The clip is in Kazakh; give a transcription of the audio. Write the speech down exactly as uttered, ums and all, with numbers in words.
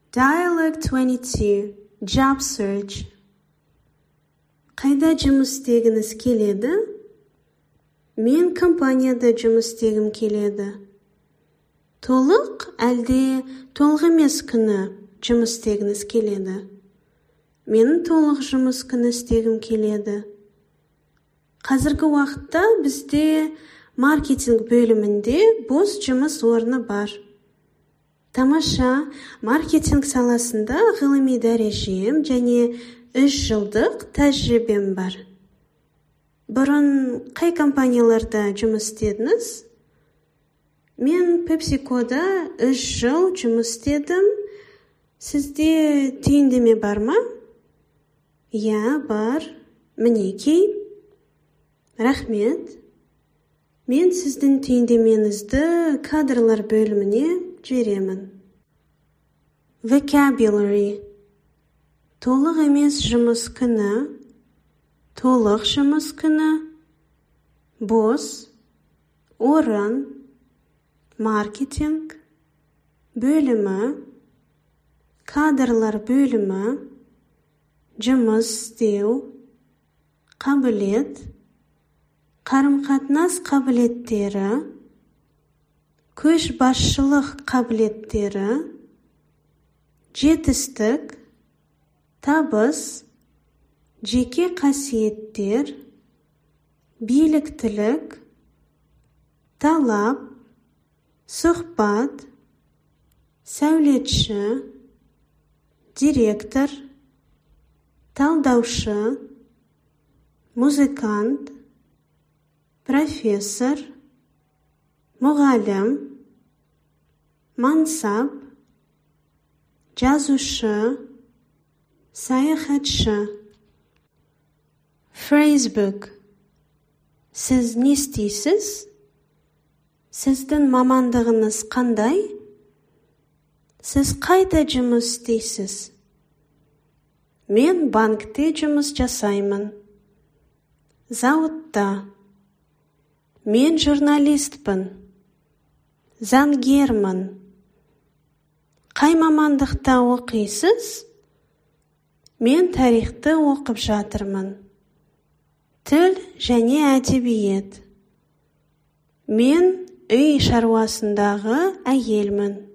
Dialogue twenty-two. Job search. Қайда жұмыс істегіңіз келеді? Мен компанияда жұмыс істегім келеді. Толық әлде толық емес күні жұмыс істегіңіз келеді? Менің толық жұмыс күні істегім келеді. Қазіргі уақытта бізде маркетинг бөлімінде бос жұмыс орны бар. Тамаша, маркетинг саласында ғылыми дәрежем және үш жылдық тәжірибем бар. Бұрын қай компанияларда жұмыс істедіңіз? Мен PepsiCo'да үш жыл жұмыс істедім. Сізде түйіндеме бар ма? Я, бар. Мінекей. Рахмет. Мен сіздің түйіндемеңізді кадрлар бөліміне жіберемін. Vocabulary. Толық емес жұмыс күні, толық жұмыс күні, бос, орын, маркетинг, бөлімі, кадрлар бөлімі, жұмыс істеу, қабілет, қарым-қатынас қабілеттері, көшбасшылық қабілеттері, жетістік, табыс, жеке қасиеттер, биліктілік, талап, сұхбат, сәулетші, директор, талдаушы, музыкант, профессор, мұғалім, мансап, жазушы, саяхатшы. Phrasebook. Сіз не істейсіз? Сіздің мамандығыңыз қандай? Сіз қайда жұмыс істейсіз? Мен банкте жұмыс жасаймын. Зауытта. Мен журналистпін. Заңгермін. Қай мамандықта оқисыз? Мен тарихты оқып жатырмын. Тіл және әдебиет. Мен үй шаруасындағы әйелмін.